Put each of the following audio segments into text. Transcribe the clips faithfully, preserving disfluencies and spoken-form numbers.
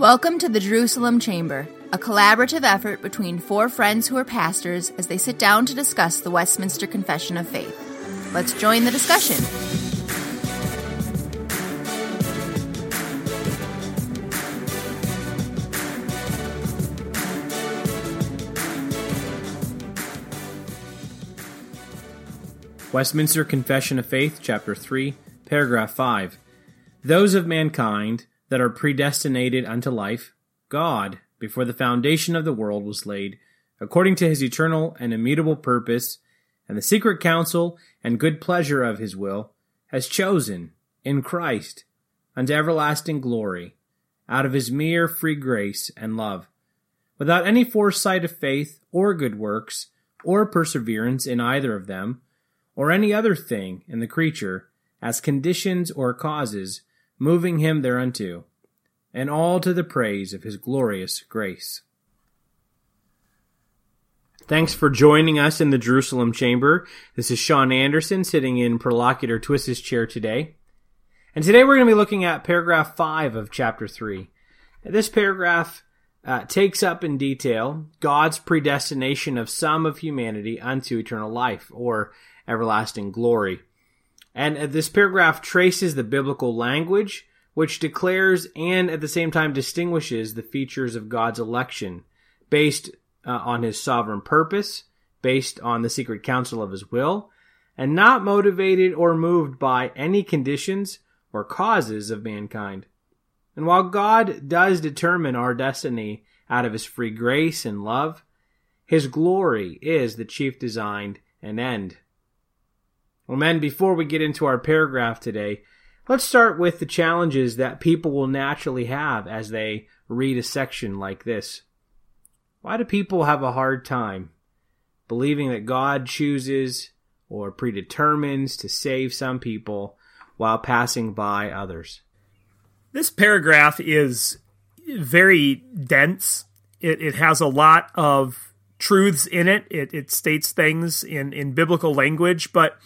Welcome to the Jerusalem Chamber, a collaborative effort between four friends who are pastors as they sit down to discuss the Westminster Confession of Faith. Let's join the discussion. Westminster Confession of Faith, Chapter three, Paragraph five. Those of mankind that are predestinated unto life, God, before the foundation of the world was laid, according to his eternal and immutable purpose, and the secret counsel and good pleasure of his will, has chosen, in Christ, unto everlasting glory, out of his mere free grace and love, without any foresight of faith, or good works, or perseverance in either of them, or any other thing in the creature, as conditions or causes, moving him thereunto, and all to the praise of his glorious grace. Thanks for joining us in the Jerusalem Chamber. This is Sean Anderson sitting in Prolocutor Twist's chair today. And today we're going to be looking at paragraph five of chapter three. This paragraph uh, takes up in detail God's predestination of some of humanity unto eternal life, or everlasting glory. And this paragraph traces the biblical language, which declares and at the same time distinguishes the features of God's election based uh, on his sovereign purpose, based on the secret counsel of his will, and not motivated or moved by any conditions or causes of mankind. And while God does determine our destiny out of his free grace and love, his glory is the chief design and end. Well, men, before we get into our paragraph today, let's start with the challenges that people will naturally have as they read a section like this. Why do people have a hard time believing that God chooses or predetermines to save some people while passing by others? This paragraph is very dense. It, it has a lot of truths in it. It, it states things in, in biblical language, but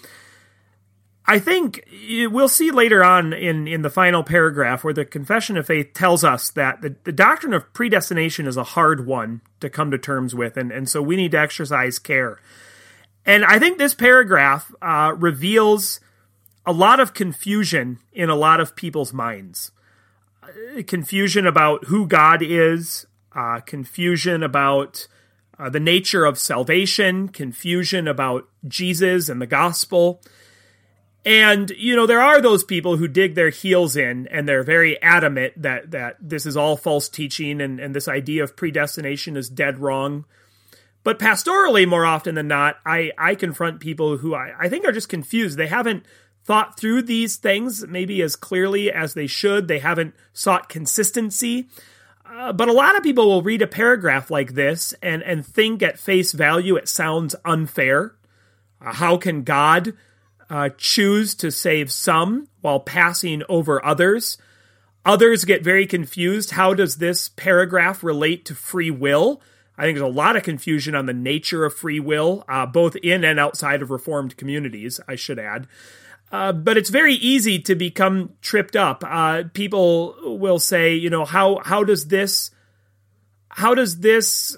I think we'll see later on in, in the final paragraph where the Confession of Faith tells us that the, the doctrine of predestination is a hard one to come to terms with, and, and so we need to exercise care. And I think this paragraph uh, reveals a lot of confusion in a lot of people's minds. Uh, confusion about who God is, uh, confusion about uh, the nature of salvation, confusion about Jesus and the gospel. And, you know, there are those people who dig their heels in and they're very adamant that, that this is all false teaching and, and this idea of predestination is dead wrong. But pastorally, more often than not, I, I confront people who I, I think are just confused. They haven't thought through these things maybe as clearly as they should. They haven't sought consistency. Uh, but a lot of people will read a paragraph like this and, and think at face value it sounds unfair. Uh, how can God Uh, choose to save some while passing over others? Others get very confused. How does this paragraph relate to free will? I think there's a lot of confusion on the nature of free will, uh, both in and outside of Reformed communities, I should add. Uh, but it's very easy to become tripped up. Uh, people will say, you know, how how does this how does this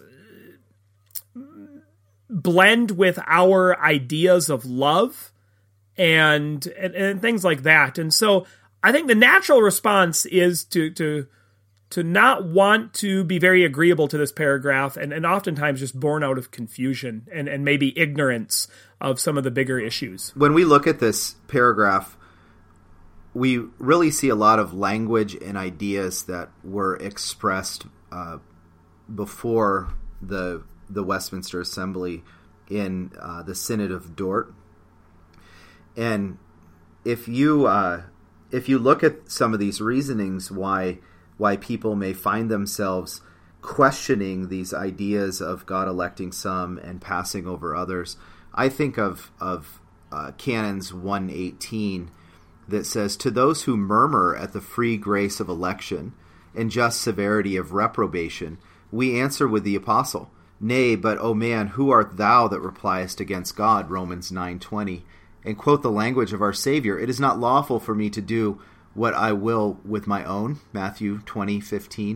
blend with our ideas of love? And, and and things like that. And so I think the natural response is to to to not want to be very agreeable to this paragraph, and, and oftentimes just born out of confusion and, and maybe ignorance of some of the bigger issues. When we look at this paragraph, we really see a lot of language and ideas that were expressed uh, before the the Westminster Assembly in uh, the Synod of Dort. And if you uh, if you look at some of these reasonings why why people may find themselves questioning these ideas of God electing some and passing over others, I think of of uh, Canons one eighteen that says, "To those who murmur at the free grace of election and just severity of reprobation, we answer with the Apostle, Nay, but, O man, who art thou that repliest against God?" Romans nine twenty. And quote the language of our Savior, "It is not lawful for me to do what I will with my own," Matthew twenty fifteen.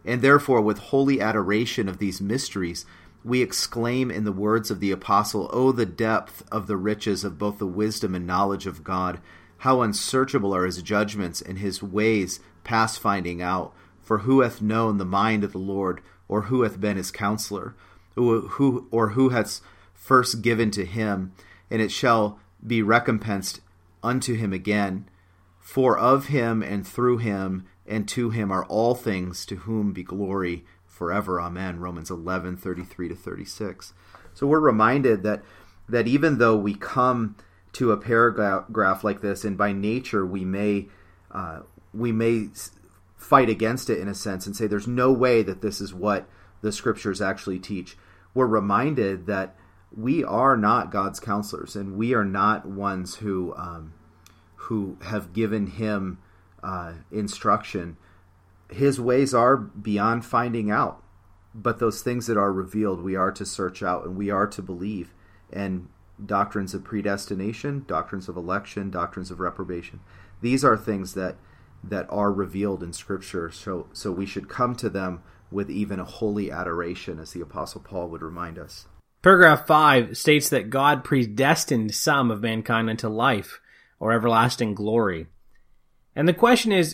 And therefore, with holy adoration of these mysteries, we exclaim in the words of the apostle, "Oh, the depth of the riches of both the wisdom and knowledge of God! How unsearchable are his judgments, and his ways past finding out! For who hath known the mind of the Lord, or who hath been his counselor, who, who or who hath first given to him, and it shall be recompensed unto him again? For of him, and through him, and to him are all things, to whom be glory forever. Amen." Romans eleven, thirty-three to thirty-six. So we're reminded that that even though we come to a paragraph like this, and by nature we may uh, we may fight against it in a sense and say there's no way that this is what the scriptures actually teach, we're reminded that we are not God's counselors, and we are not ones who um, who have given him uh, instruction. His ways are beyond finding out, but those things that are revealed we are to search out and we are to believe. And doctrines of predestination, doctrines of election, doctrines of reprobation, these are things that that are revealed in Scripture, so so we should come to them with even a holy adoration, as the Apostle Paul would remind us. Paragraph five states that God predestined some of mankind unto life or everlasting glory. And the question is,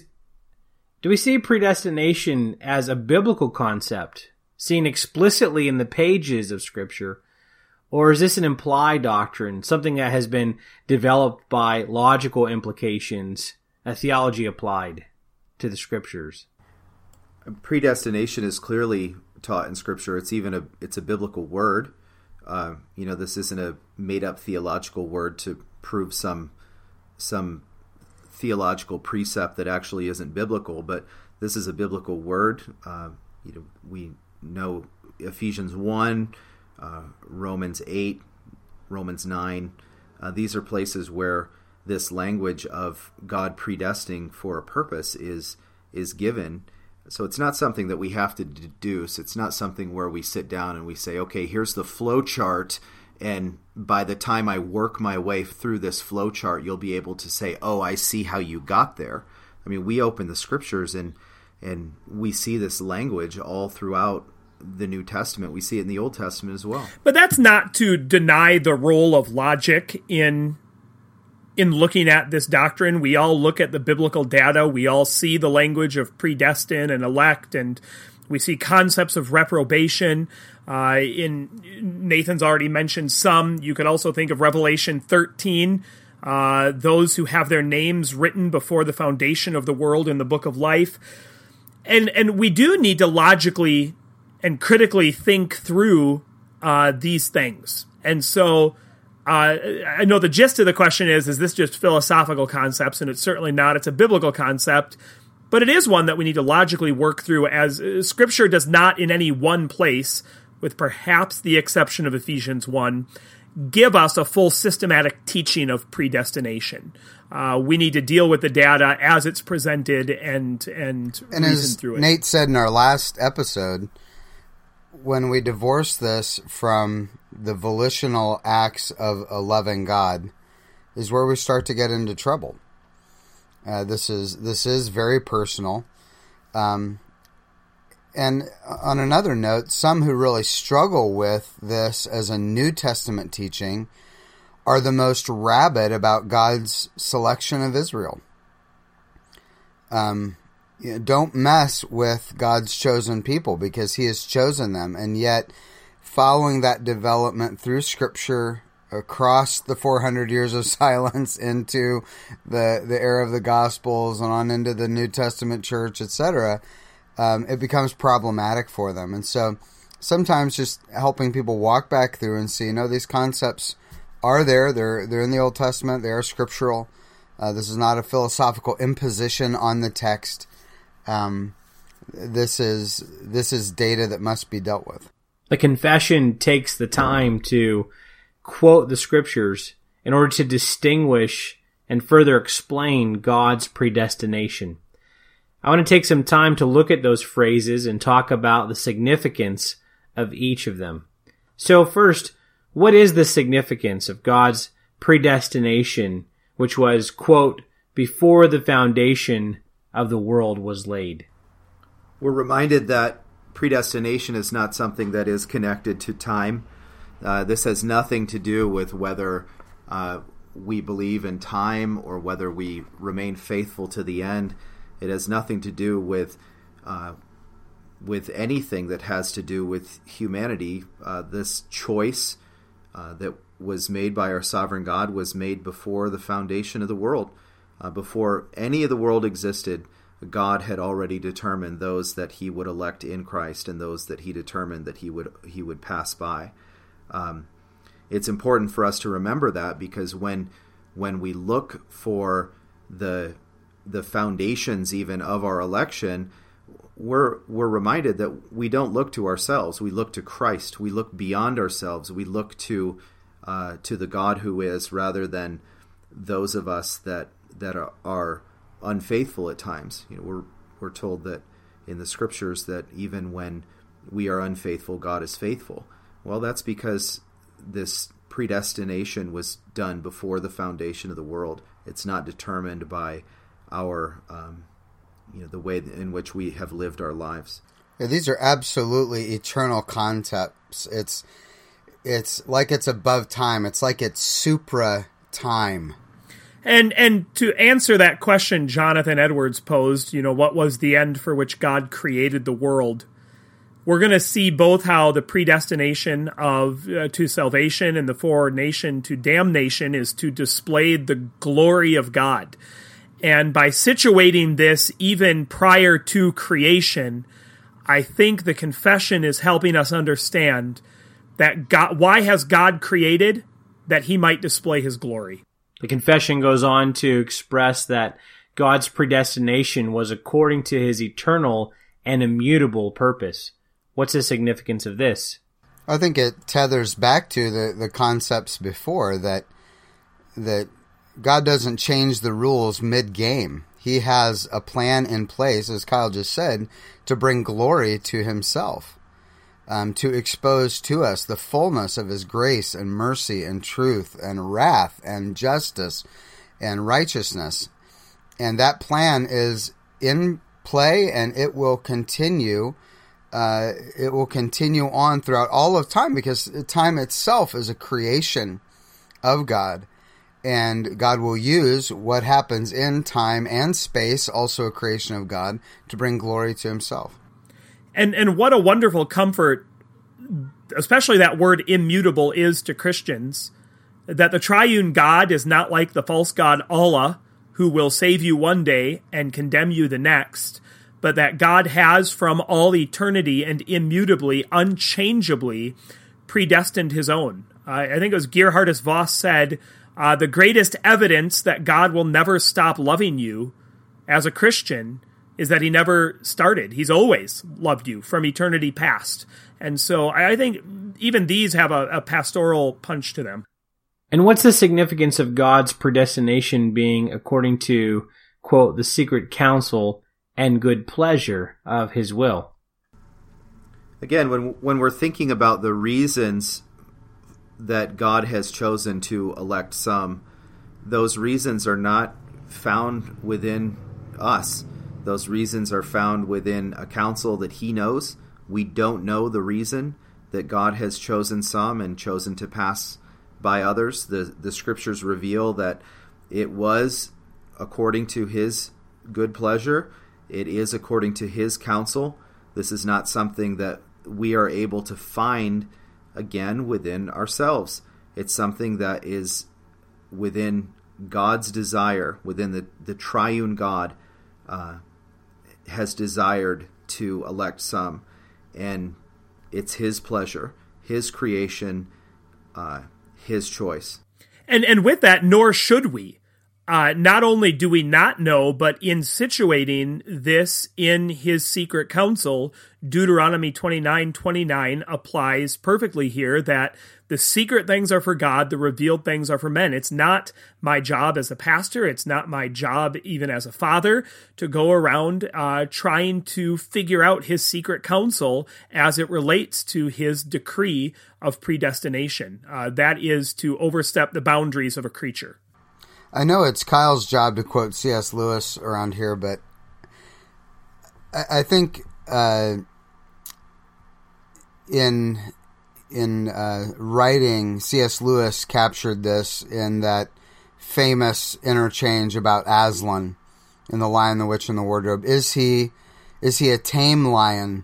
do we see predestination as a biblical concept, seen explicitly in the pages of Scripture, or is this an implied doctrine, something that has been developed by logical implications, a theology applied to the Scriptures? Predestination is clearly taught in Scripture. It's even a it's a biblical word. Uh, you know, this isn't a made-up theological word to prove some some theological precept that actually isn't biblical, but this is a biblical word. Uh, you know, we know Ephesians one, uh, Romans eight, Romans nine. Uh, these are places where this language of God predestining for a purpose is is given. So it's not something that we have to deduce. It's not something where we sit down and we say, okay, here's the flow chart, and by the time I work my way through this flow chart, you'll be able to say, oh, I see how you got there. I mean, we open the Scriptures and and we see this language all throughout the New Testament. We see it in the Old Testament as well. But that's not to deny the role of logic in in looking at this doctrine. We all look at the biblical data. We all see the language of predestined and elect, and we see concepts of reprobation. Uh, in Nathan's already mentioned some. You could also think of Revelation thirteen, uh, those who have their names written before the foundation of the world in the book of life. And and we do need to logically and critically think through uh, these things. And so uh, I know the gist of the question is, is this just philosophical concepts? And it's certainly not. It's a biblical concept. But it is one that we need to logically work through, as uh, Scripture does not in any one place, with perhaps the exception of Ephesians one, give us a full systematic teaching of predestination. Uh, we need to deal with the data as it's presented and and, and reason through it. And as Nate said in our last episode, when we divorce this from the volitional acts of a loving God, is where we start to get into trouble. Uh, this is this is very personal. Um, and on another note, some who really struggle with this as a New Testament teaching are the most rabid about God's selection of Israel. Um, you know, don't mess with God's chosen people, because He has chosen them, and yet following that development through Scripture across the four hundred years of silence into the the era of the Gospels and on into the New Testament church, et cetera, um, it becomes problematic for them. And so sometimes just helping people walk back through and see, no, these concepts are there. They're they're in the Old Testament. They are scriptural. Uh, this is not a philosophical imposition on the text. Um, this is this is data that must be dealt with. The confession takes the time to quote the Scriptures in order to distinguish and further explain God's predestination. I want to take some time to look at those phrases and talk about the significance of each of them. So first, what is the significance of God's predestination, which was, quote, before the foundation of the world was laid? We're reminded that predestination is not something that is connected to time. Uh, this has nothing to do with whether uh, we believe in time or whether we remain faithful to the end. It has nothing to do with uh, with anything that has to do with humanity. Uh, this choice uh, that was made by our sovereign God was made before the foundation of the world. Uh, before any of the world existed, God had already determined those that he would elect in Christ and those that he determined that he would he would pass by. Um, it's important for us to remember that, because when when we look for the the foundations even of our election, we're we're reminded that we don't look to ourselves. We look to Christ. We look beyond ourselves. We look to uh, to the God who is, rather than those of us that that are, are unfaithful at times. You know, we're we're told that in the scriptures that even when we are unfaithful, God is faithful. Well, that's because this predestination was done before the foundation of the world. It's not determined by our, um, you know, the way in which we have lived our lives. Yeah, these are absolutely eternal concepts. It's it's like it's above time. It's like it's supra time. And and to answer that question Jonathan Edwards posed, you know, what was the end for which God created the world? We're going to see both how the predestination of uh, to salvation and the foreordination to damnation is to display the glory of God. And by situating this even prior to creation, I think the confession is helping us understand that God, why has God created? That he might display his glory. The confession goes on to express that God's predestination was according to his eternal and immutable purpose. What's the significance of this? I think it tethers back to the, the concepts before, that that God doesn't change the rules mid-game. He has a plan in place, as Kyle just said, to bring glory to himself, um, to expose to us the fullness of his grace and mercy and truth and wrath and justice and righteousness. And that plan is in play, and it will continue Uh, it will continue on throughout all of time, because time itself is a creation of God, and God will use what happens in time and space, also a creation of God, to bring glory to himself. And and what a wonderful comfort, especially that word immutable, is to Christians, that the triune God is not like the false god Allah, who will save you one day and condemn you the next, but that God has from all eternity and immutably, unchangeably predestined his own. Uh, I think it was Gerhardus Voss said, uh, the greatest evidence that God will never stop loving you as a Christian is that he never started. He's always loved you from eternity past. And so I think even these have a, a pastoral punch to them. And what's the significance of God's predestination being according to, quote, the secret counsel and good pleasure of his will? Again, when when we're thinking about the reasons that God has chosen to elect some, those reasons are not found within us. Those reasons are found within a counsel that he knows. We don't know the reason that God has chosen some and chosen to pass by others. The, the scriptures reveal that it was according to his good pleasure. It is according to his counsel. This is not something that we are able to find again within ourselves. It's something that is within God's desire, within the, the triune God uh, has desired to elect some. And it's his pleasure, his creation, uh, his choice. And and with that, nor should we. Uh, not only do we not know, but in situating this in his secret counsel, Deuteronomy twenty-nine twenty-nine applies perfectly here, that the secret things are for God, the revealed things are for men. It's not my job as a pastor, it's not my job even as a father to go around uh, trying to figure out his secret counsel as it relates to his decree of predestination. Uh, that is to overstep the boundaries of a creature. I know it's Kyle's job to quote C S Lewis around here, but I think uh, in in uh, writing, C S. Lewis captured this in that famous interchange about Aslan in The Lion, the Witch, and the Wardrobe. Is he is he a tame lion?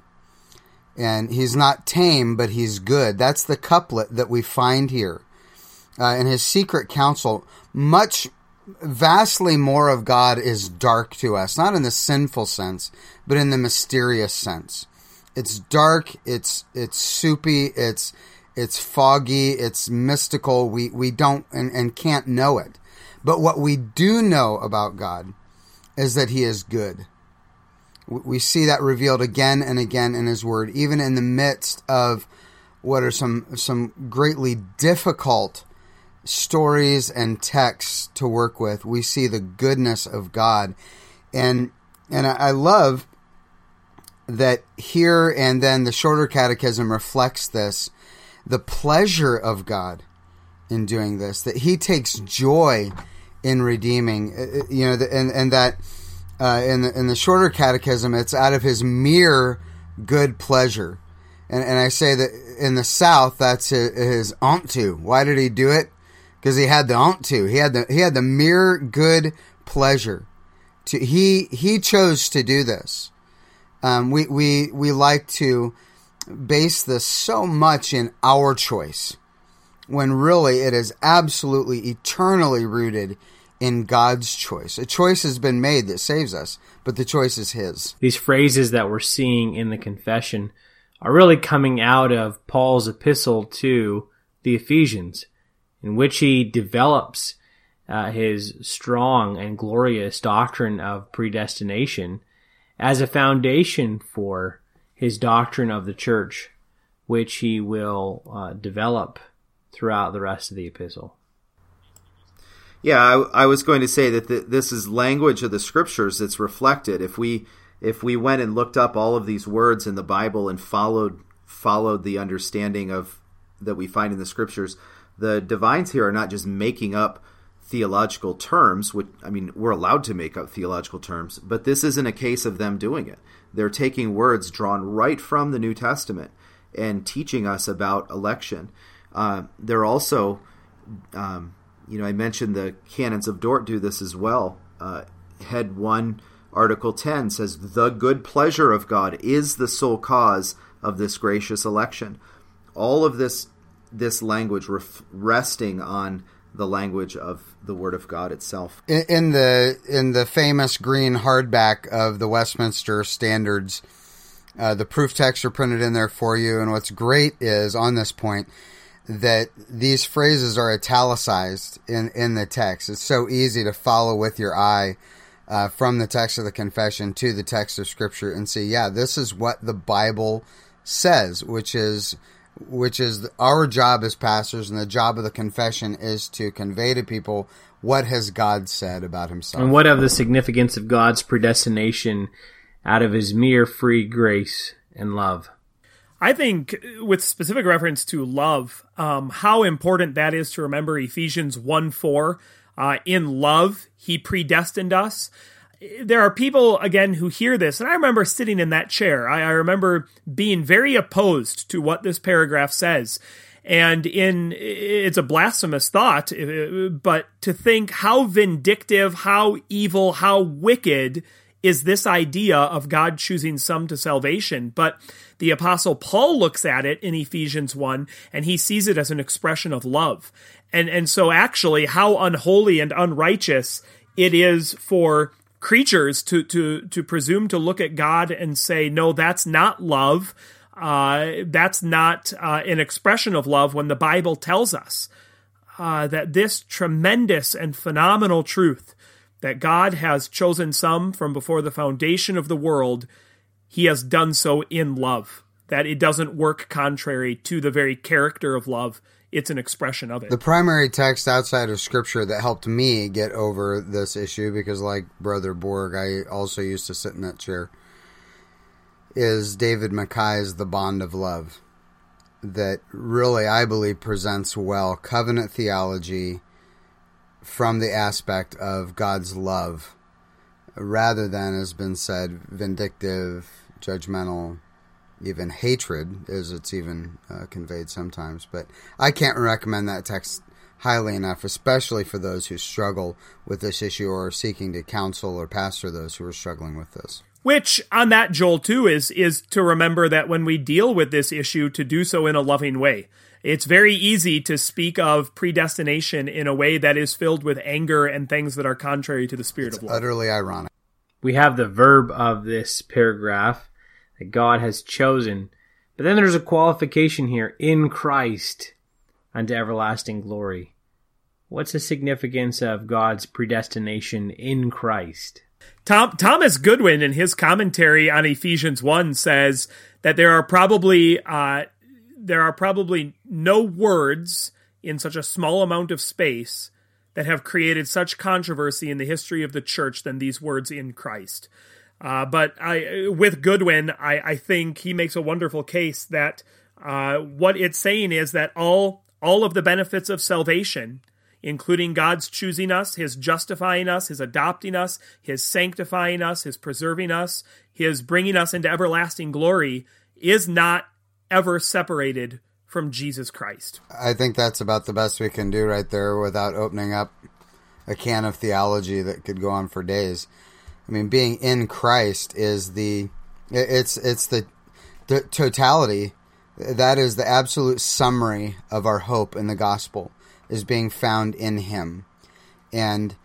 And he's not tame, but he's good. That's the couplet that we find here. Uh, in his secret counsel, much, vastly more of God is dark to us, not in the sinful sense, but in the mysterious sense. It's dark, it's it's soupy, it's it's foggy, it's mystical. We we don't and, and can't know it. But what we do know about God is that he is good. We see that revealed again and again in his word, even in the midst of what are some some greatly difficult stories and texts to work with. We see the goodness of God. And and I love that here, and then the shorter catechism reflects this, the pleasure of God in doing this, that he takes joy in redeeming, you know, and, and that uh, in, the, in the shorter catechism, it's out of his mere good pleasure. And, and I say that in the South, that's his, his ought to. Why did he do it? Because he had the ought to. He had the he had the mere good pleasure. To he he chose to do this. Um, we we we like to base this so much in our choice, when really it is absolutely eternally rooted in God's choice. A choice has been made that saves us, but the choice is his. These phrases that we're seeing in the confession are really coming out of Paul's epistle to the Ephesians, in which he develops uh, his strong and glorious doctrine of predestination as a foundation for his doctrine of the church, which he will uh, develop throughout the rest of the epistle. Yeah, I, I was going to say that the, this is language of the scriptures that's reflected. If we if we went and looked up all of these words in the Bible and followed followed the understanding of that we find in the scriptures, the divines here are not just making up theological terms, which, I mean, we're allowed to make up theological terms, but this isn't a case of them doing it. They're taking words drawn right from the New Testament and teaching us about election. Uh, they're also, um, you know, I mentioned the canons of Dort do this as well. Uh, Head one, Article ten says, "The good pleasure of God is the sole cause of this gracious election." All of this this language ref- resting on the language of the Word of God itself. In, in the in the famous green hardback of the Westminster Standards, uh, the proof texts are printed in there for you. And what's great is, on this point, that these phrases are italicized in, in the text. It's so easy to follow with your eye uh, from the text of the confession to the text of Scripture and see, yeah, this is what the Bible says, which is which is our job as pastors, and the job of the confession is to convey to people what has God said about himself. And what of the significance of God's predestination out of his mere free grace and love? I think, with specific reference to love, um, how important that is to remember Ephesians one four. Uh, in love, he predestined us. There are people, again, who hear this, and I remember sitting in that chair. I, I remember being very opposed to what this paragraph says. And in it's a blasphemous thought, but to think how vindictive, how evil, how wicked is this idea of God choosing some to salvation. But the Apostle Paul looks at it in Ephesians one, and he sees it as an expression of love. And, and so actually, how unholy and unrighteous it is for creatures to, to, to presume to look at God and say, no, that's not love. Uh, that's not uh, an expression of love, when the Bible tells us uh, that this tremendous and phenomenal truth that God has chosen some from before the foundation of the world, he has done so in love, that it doesn't work contrary to the very character of love. It's an expression of it. The primary text outside of Scripture that helped me get over this issue, because like Brother Borg, I also used to sit in that chair, is David Mackay's The Bond of Love, that really, I believe, presents well covenant theology from the aspect of God's love, rather than, has been said, vindictive, judgmental, even hatred, as it's even uh, conveyed sometimes. But I can't recommend that text highly enough, especially for those who struggle with this issue or are seeking to counsel or pastor those who are struggling with this. Which, on that, Joel, too, is is to remember that when we deal with this issue, to do so in a loving way. It's very easy to speak of predestination in a way that is filled with anger and things that are contrary to the Spirit It's of love. Utterly ironic. We have the verb of this paragraph, that God has chosen. But then there's a qualification here, in Christ unto everlasting glory. What's the significance of God's predestination in Christ? Tom, Thomas Goodwin, in his commentary on Ephesians one, says that there are probably uh, there are probably no words in such a small amount of space that have created such controversy in the history of the church than these words, in Christ. Uh, but I, with Goodwin, I, I think he makes a wonderful case that uh, what it's saying is that all all of the benefits of salvation, including God's choosing us, His justifying us, His adopting us, His sanctifying us, His preserving us, His bringing us into everlasting glory, is not ever separated from Jesus Christ. I think that's about the best we can do right there without opening up a can of theology that could go on for days. I mean, being in Christ is the, it's it's the, the totality, that is the absolute summary of our hope in the gospel, is being found in Him. And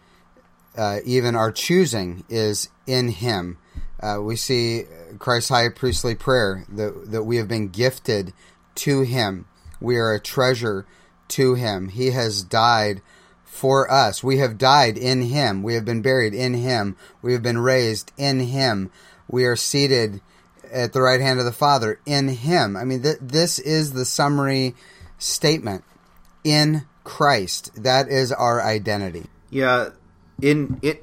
uh, even our choosing is in Him. Uh, we see Christ's high priestly prayer, that, that we have been gifted to Him. We are a treasure to Him. He has died for us. We have died in Him. We have been buried in Him. We have been raised in Him. We are seated at the right hand of the Father in Him. I mean, th- this is the summary statement. In Christ. That is our identity. Yeah, in it.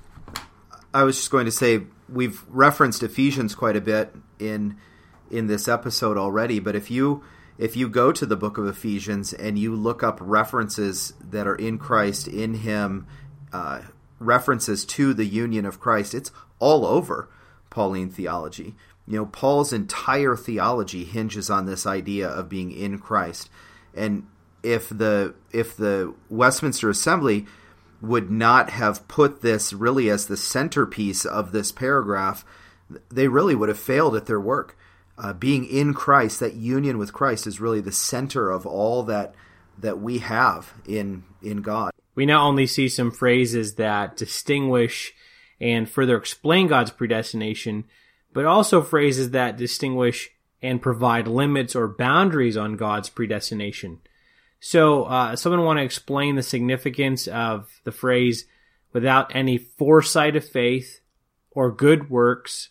I was just going to say, we've referenced Ephesians quite a bit in in this episode already, but if you if you go to the book of Ephesians and you look up references that are in Christ, in Him, uh, references to the union of Christ, it's all over Pauline theology. You know, Paul's entire theology hinges on this idea of being in Christ. And if the if the Westminster Assembly would not have put this really as the centerpiece of this paragraph, they really would have failed at their work. Uh, being in Christ, that union with Christ, is really the center of all that that we have in in God. We not only see some phrases that distinguish and further explain God's predestination, but also phrases that distinguish and provide limits or boundaries on God's predestination. So, uh, someone want to explain the significance of the phrase, without any foresight of faith or good works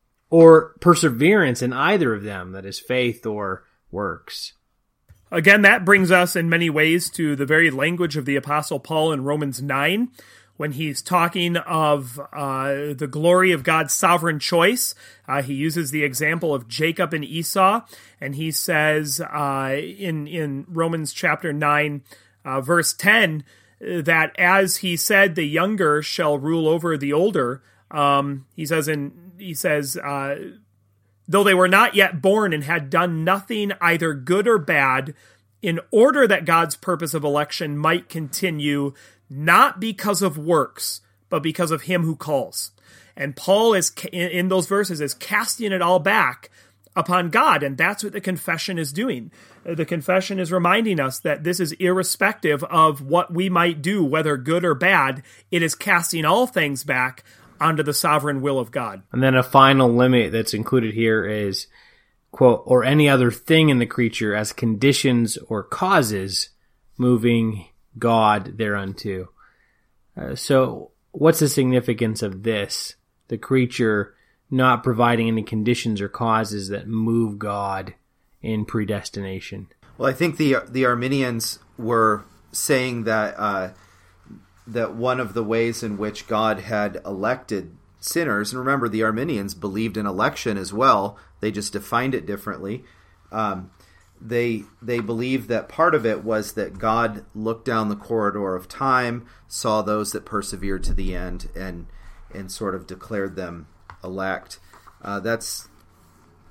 or perseverance in either of them, that is faith or works. Again, that brings us in many ways to the very language of the Apostle Paul in Romans nine, when he's talking of uh, the glory of God's sovereign choice. Uh, he uses the example of Jacob and Esau, and he says uh, in, in Romans chapter nine, uh, verse ten, that as he said, the younger shall rule over the older. Um, he says, in, he says, uh, though they were not yet born and had done nothing either good or bad, in order that God's purpose of election might continue, not because of works, but because of Him who calls. And Paul is, in those verses, is casting it all back upon God, and that's what the confession is doing. The confession is reminding us that this is irrespective of what we might do, whether good or bad. It is casting all things back onto the sovereign will of God. And then a final limit that's included here is, quote, or any other thing in the creature as conditions or causes moving God thereunto. Uh, so what's the significance of this? The creature not providing any conditions or causes that move God in predestination. Well, I think the the Arminians were saying that uh, that one of the ways in which God had elected sinners, and remember, the Arminians believed in election as well, they just defined it differently. Um, They they believed that part of it was that God looked down the corridor of time, saw those that persevered to the end, and and sort of declared them elect. Uh, that's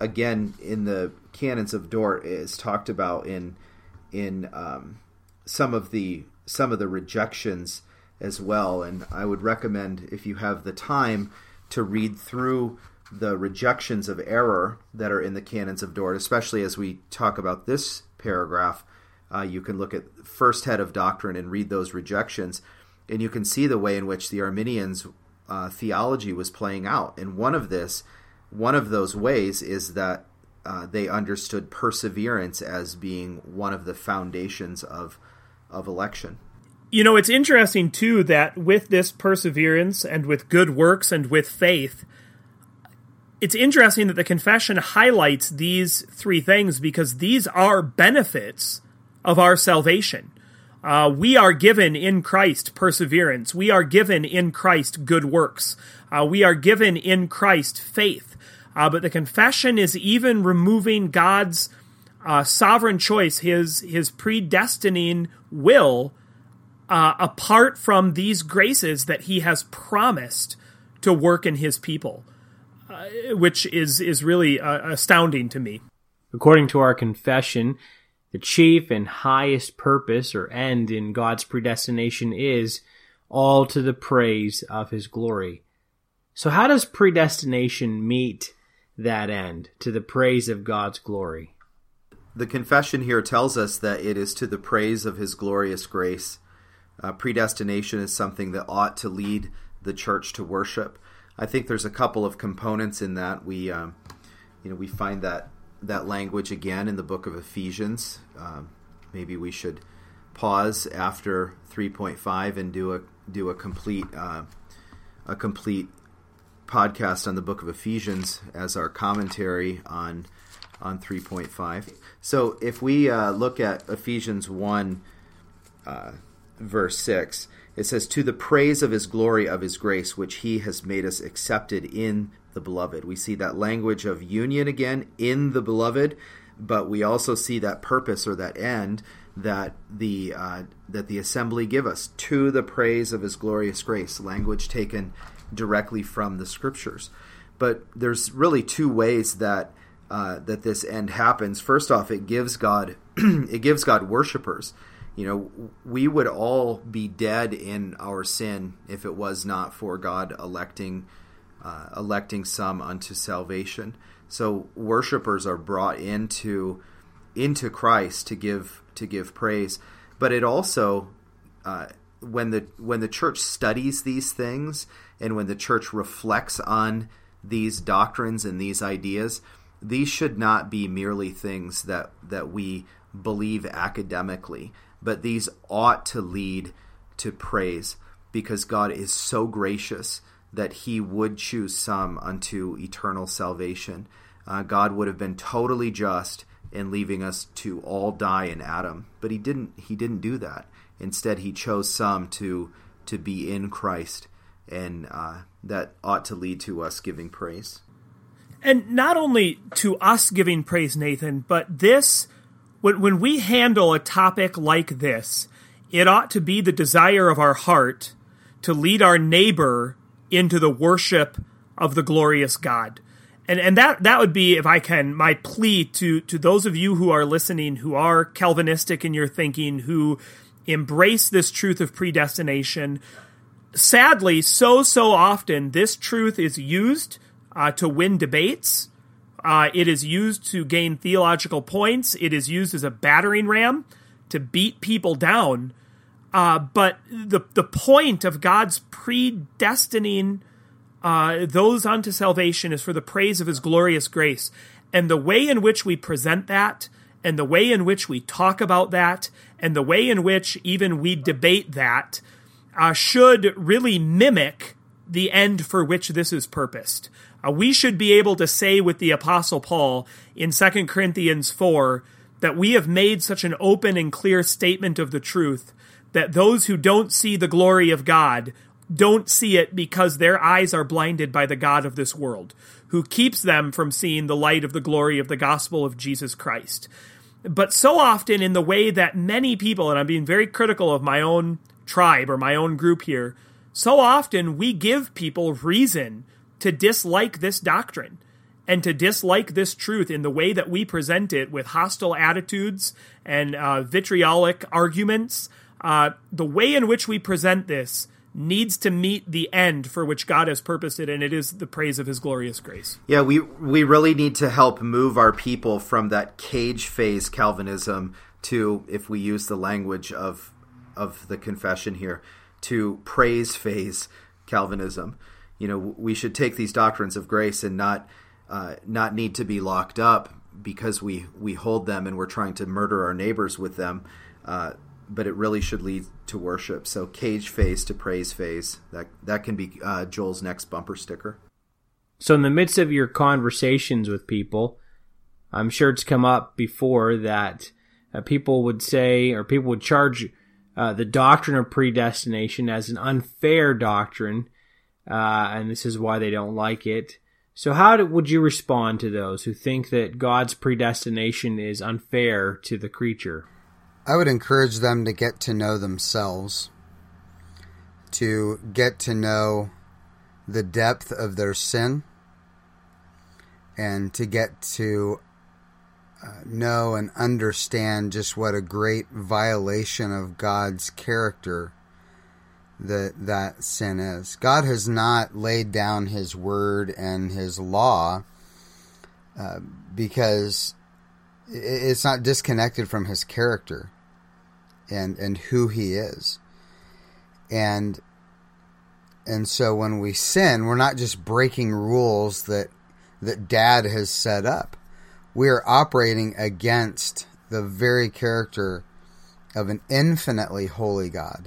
again, in the canons of Dort, is talked about in in um, some of the some of the rejections as well. And I would recommend, if you have the time, to read through the rejections of error that are in the canons of Dort, especially as we talk about this paragraph. Uh, you can look at first head of doctrine and read those rejections, and you can see the way in which the Arminians' uh, theology was playing out. And one of this, one of those ways is that uh, they understood perseverance as being one of the foundations of of election. You know, it's interesting, too, that with this perseverance and with good works and with faith, it's interesting that the confession highlights these three things because these are benefits of our salvation. Uh, we are given in Christ perseverance. We are given in Christ good works. Uh, we are given in Christ faith. Uh, but the confession is even removing God's uh, sovereign choice, his, his predestining will, Uh, apart from these graces that he has promised to work in his people, uh, which is, is really uh, astounding to me. According to our confession, the chief and highest purpose or end in God's predestination is all to the praise of his glory. So how does predestination meet that end, to the praise of God's glory? The confession here tells us that it is to the praise of his glorious grace. Uh, predestination is something that ought to lead the church to worship. I think there's a couple of components in that. We, um, you know, we find that that language again in the book of Ephesians. Um, maybe we should pause after three point five and do a do a complete uh, a complete podcast on the book of Ephesians as our commentary on on three point five. So if we uh, look at Ephesians one. Uh, Verse six, it says, "To the praise of his glory of his grace, which he has made us accepted in the beloved." We see that language of union again, in the beloved, but we also see that purpose or that end that the uh, that the assembly give us, to the praise of his glorious grace, language taken directly from the scriptures. But there's really two ways that uh, that this end happens. First off, it gives God it gives God worshipers. You know, we would all be dead in our sin if it was not for God electing uh, electing some unto salvation. So worshipers are brought into into Christ to give to give praise. But it also uh, when the when the church studies these things and when the church reflects on these doctrines and these ideas, these should not be merely things that that we believe academically. But these ought to lead to praise because God is so gracious that he would choose some unto eternal salvation. Uh, God would have been totally just in leaving us to all die in Adam, but he didn't he didn't do that. Instead, he chose some to to be in Christ, and uh, that ought to lead to us giving praise. And not only to us giving praise, Nathan, but this When when we handle a topic like this, it ought to be the desire of our heart to lead our neighbor into the worship of the glorious God. And and that, that would be, if I can, my plea to, to those of you who are listening, who are Calvinistic in your thinking, who embrace this truth of predestination. Sadly, so, so often, this truth is used uh, to win debates. Uh, it is used to gain theological points. It is used as a battering ram to beat people down. Uh, but the the point of God's predestining uh, those unto salvation is for the praise of his glorious grace. And the way in which we present that, and the way in which we talk about that, and the way in which even we debate that, uh, should really mimic the end for which this is purposed. Uh, we should be able to say with the Apostle Paul in Second Corinthians four that we have made such an open and clear statement of the truth that those who don't see the glory of God don't see it because their eyes are blinded by the god of this world, who keeps them from seeing the light of the glory of the gospel of Jesus Christ. But so often in the way that many people, and I'm being very critical of my own tribe or my own group here, so often we give people reason to dislike this doctrine. and to dislike this truth in the way that we present it with hostile attitudes and uh, vitriolic arguments, uh, the way in which we present this needs to meet the end for which God has purposed it, and it is the praise of his glorious grace. Yeah, we we really need to help move our people from that cage phase Calvinism to, if we use the language of of the confession here, to praise phase Calvinism. You know, we should take these doctrines of grace and not uh, not need to be locked up because we, we hold them and we're trying to murder our neighbors with them. Uh, but it really should lead to worship. So cage phase to praise phase, that that can be uh, Joel's next bumper sticker. So in the midst of your conversations with people, I'm sure it's come up before that uh, people would say, or people would charge uh, the doctrine of predestination as an unfair doctrine, uh, and this is why they don't like it. So how do, would you respond to those who think that God's predestination is unfair to the creature? I would encourage them to get to know themselves, to get to know the depth of their sin, and to get to uh, know and understand just what a great violation of God's character that that sin is. God has not laid down his word and his law uh, because it's not disconnected from his character and and who he is. And and so when we sin, we're not just breaking rules that that Dad has set up. We are operating against the very character of an infinitely holy God.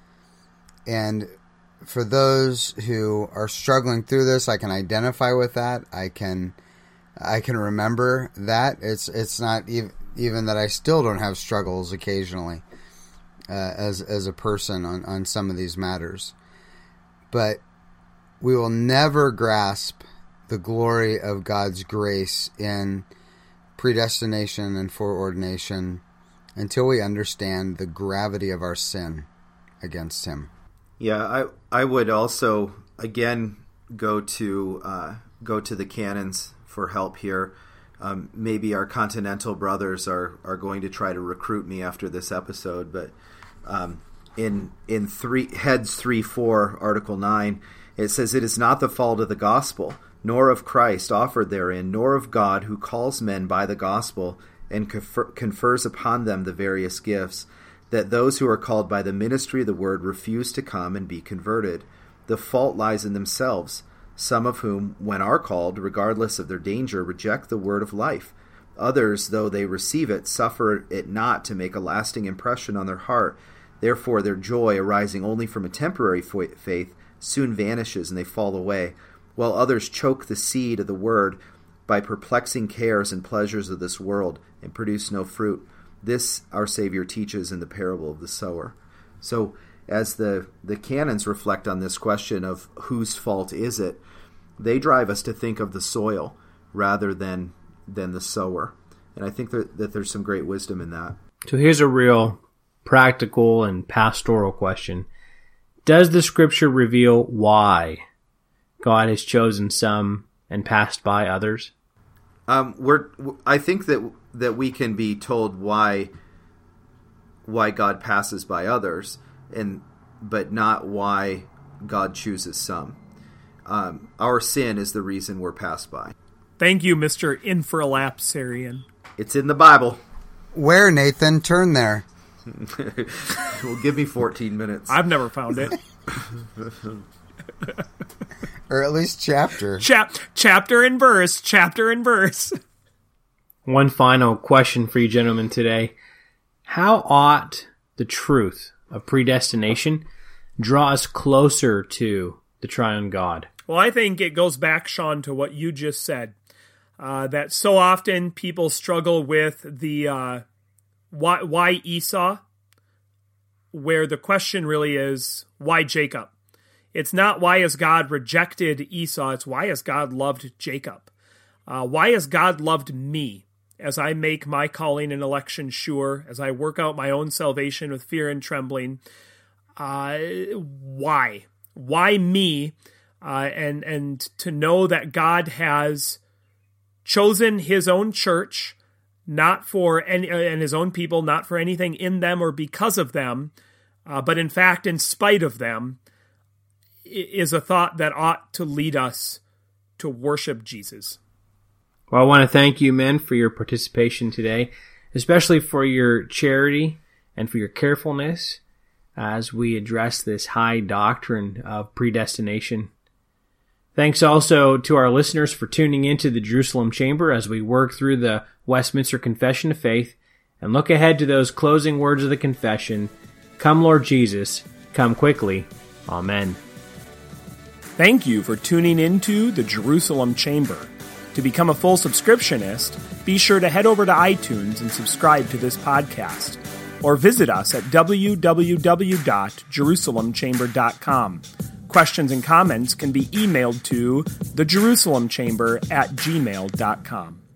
And for those who are struggling through this, I can identify with that. I can I can remember that. It's it's not even, even that I still don't have struggles occasionally uh, as as a person on, on some of these matters. But we will never grasp the glory of God's grace in predestination and foreordination until we understand the gravity of our sin against him. Yeah, I I would also again go to uh, go to the canons for help here. Um, maybe our continental brothers are, are going to try to recruit me after this episode, but um, in in three heads three four Article nine, it says, "It is not the fault of the gospel, nor of Christ offered therein, nor of God who calls men by the gospel and confer, confers upon them the various gifts, that those who are called by the ministry of the word refuse to come and be converted. The fault lies in themselves, some of whom, when are called, regardless of their danger, reject the word of life. Others, though they receive it, suffer it not to make a lasting impression on their heart. Therefore their joy, arising only from a temporary faith, soon vanishes and they fall away, while others choke the seed of the word by perplexing cares and pleasures of this world and produce no fruit. This our Savior teaches in the parable of the sower." So as the, the canons reflect on this question of whose fault is it, they drive us to think of the soil rather than than the sower. And I think that, that there's some great wisdom in that. So here's a real practical and pastoral question. Does the Scripture reveal why God has chosen some and passed by others? Um, we're. I think that that we can be told why why God passes by others, and but not why God chooses some. Um, our sin is the reason we're passed by. Thank you, Mister Infralapsarian. It's in the Bible. Where, Nathan? Turn there. Well, give me fourteen minutes. I've never found it. Or at least chapter. Chap- chapter and verse, chapter and verse. One final question for you gentlemen today. How ought the truth of predestination draw us closer to the triune God? Well, I think it goes back, Sean, to what you just said. Uh, that so often people struggle with the uh, why, why Esau, where the question really is, why Jacob? It's not why has God rejected Esau, it's why has God loved Jacob? Uh, why has God loved me as I make my calling and election sure, as I work out my own salvation with fear and trembling? Uh, why? Why me? Uh, and, and to know that God has chosen his own church, not for any, and his own people, not for anything in them or because of them, uh, but in fact, in spite of them, is a thought that ought to lead us to worship Jesus. Well, I want to thank you, men, for your participation today, especially for your charity and for your carefulness as we address this high doctrine of predestination. Thanks also to our listeners for tuning into the Jerusalem Chamber as we work through the Westminster Confession of Faith and look ahead to those closing words of the confession, "Come, Lord Jesus, come quickly. Amen." Thank you for tuning into the Jerusalem Chamber. To become a full subscriptionist, be sure to head over to iTunes and subscribe to this podcast, or visit us at w w w dot jerusalem chamber dot com. Questions and comments can be emailed to the jerusalem chamber at gmail dot com.